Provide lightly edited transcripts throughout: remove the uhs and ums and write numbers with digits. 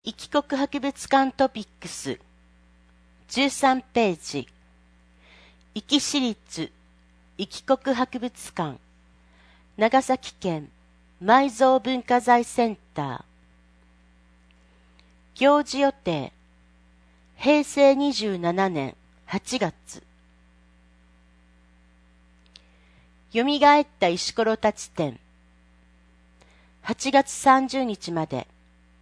壱岐国博物館トピックス13ページ壱岐市立壱岐国博物館長崎県埋蔵文化財センター行事予定平成27年8月よみがえった石ころたち展8月30日まで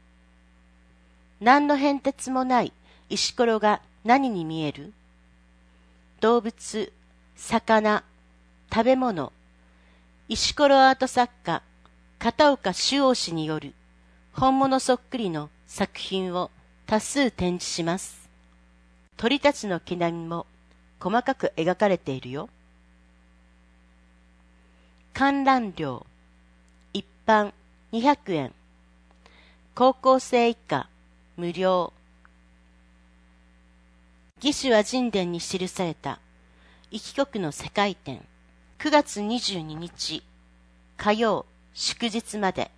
何の変哲もない石ころが何に見える？動物、魚、食べ物、石ころアート作家、片岡周央氏による本物そっくりの作品を多数展示します。鳥たちの毛並みも細かく描かれているよ。観覧料、一般200円、高校生以下、無料。義手は神殿に記された壱岐国の世界展9月22日火曜祝日まで。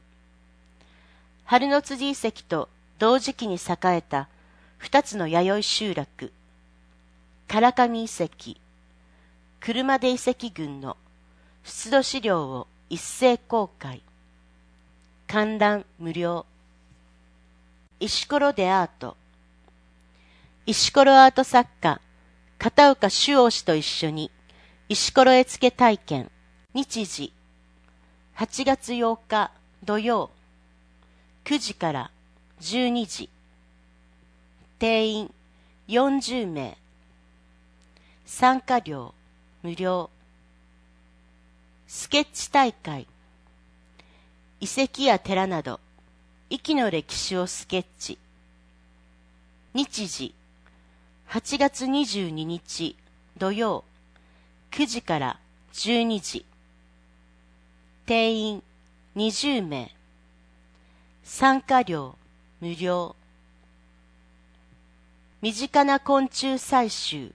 春の辻遺跡と同時期に栄えた2つの弥生集落唐上遺跡車出遺跡群の出土資料を一斉公開。観覧無料。石ころでアート。石ころアート作家、片岡周央氏と一緒に石ころ絵付け体験。日時、8月8日土曜、9時から12時。定員40名。参加料無料。スケッチ大会。遺跡や寺など、壱岐の歴史をスケッチ。日時、8月22日土曜、9時から12時。定員20名。参加料無料。身近な昆虫採集。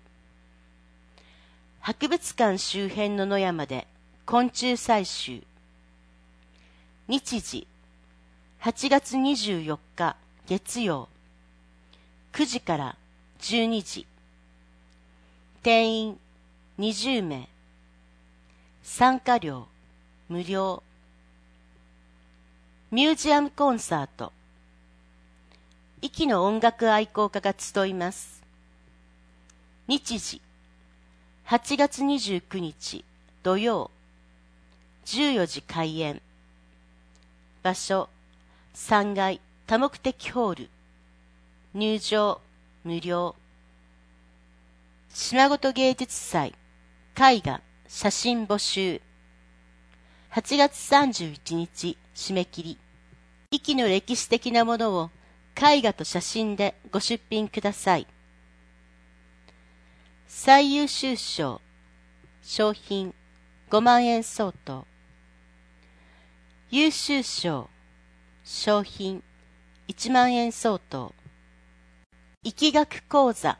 博物館周辺の野山で昆虫採集。日時、8月24日月曜、9時から12時。定員20名。参加料無料。ミュージアムコンサート。壱岐の音楽愛好家が集います。日時、8月29日土曜、14時開演。場所、3階多目的ホール。入場無料。島ごと芸術祭絵画写真募集。8月31日締め切り。壱岐の歴史的なものを絵画と写真でご出品ください。最優秀賞賞品5万円相当。優秀賞賞品1万円相当。壱岐学講座。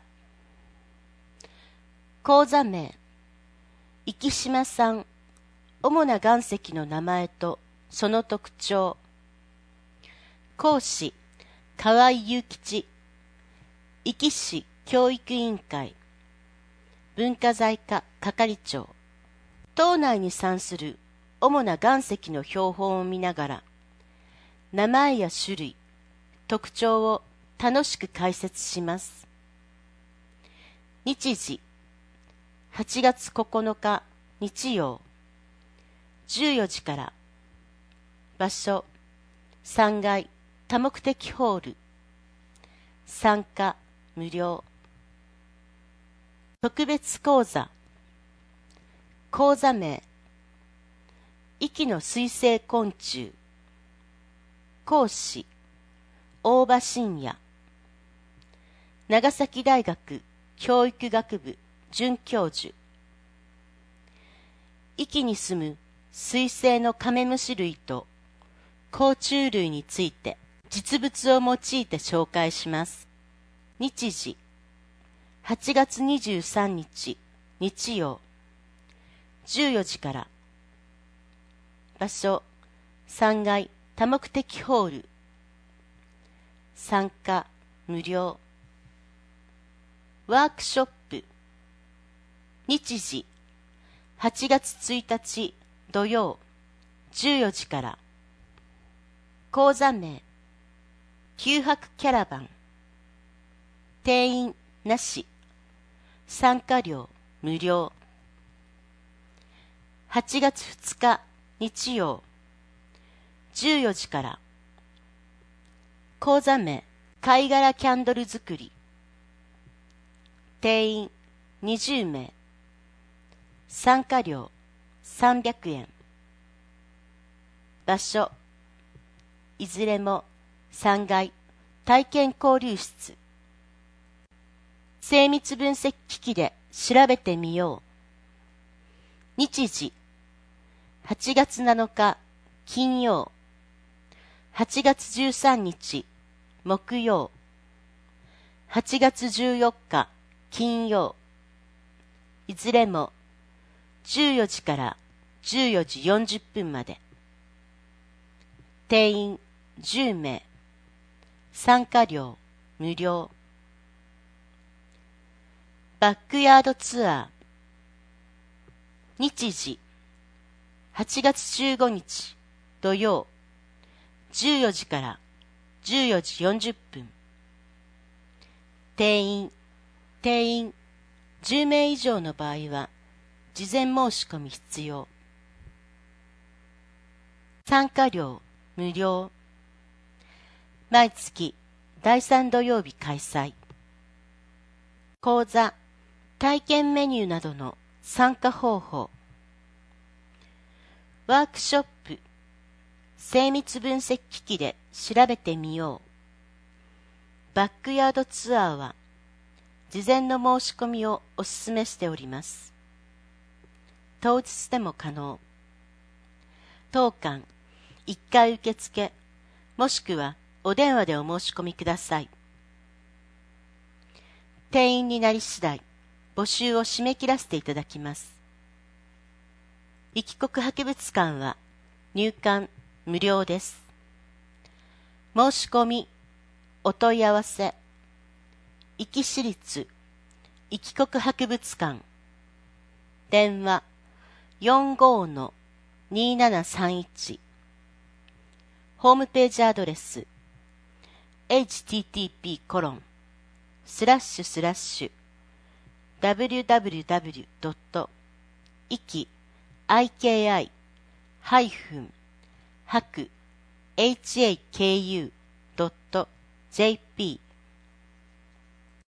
講座名、壱岐島産、主な岩石の名前とその特徴。講師、河合雄吉、壱岐市教育委員会、文化財課係長。島内に産する主な岩石の標本を見ながら、名前や種類、特徴を楽しく解説します。日時、8月9日日曜、14時から。場所、3階多目的ホール。参加無料。特別講座。講座名、壱岐の水生昆虫。講師、大場伸也。長崎大学教育学部准教授。壱岐に住む水生のカメムシ類と甲虫類について実物を用いて紹介します。日時、8月23日日曜、14時から。場所、3階多目的ホール。 参加無料。ワークショップ。日時8月1日土曜14時から。講座名9泊キャラバン。定員なし。参加料無料。8月2日日曜14時から。講座名貝殻キャンドル作り。定員20名。参加料300円。場所いずれも3階体験交流室。精密分析機器で調べてみよう。日時8月7日金曜8月13日木曜8月14日金曜。いずれも14時から14時40分まで。定員10名。参加料無料。バックヤードツアー。日時8月15日土曜14時から14時40分。定員10名以上の場合は事前申し込み必要。参加料無料。毎月第3土曜日開催。講座、体験メニューなどの参加方法。ワークショップ、精密分析機器で調べてみよう。バックヤードツアーは事前の申し込みをお勧めしております。当日でも可能。当館1回受付もしくはお電話でお申し込みください。定員になり次第募集を締め切らせていただきます。壱岐国博物館は入館無料です。申し込みお問い合わせ壱岐市立壱岐国博物館電話 45-2731 ホームページアドレス http://www.iki-haku.jp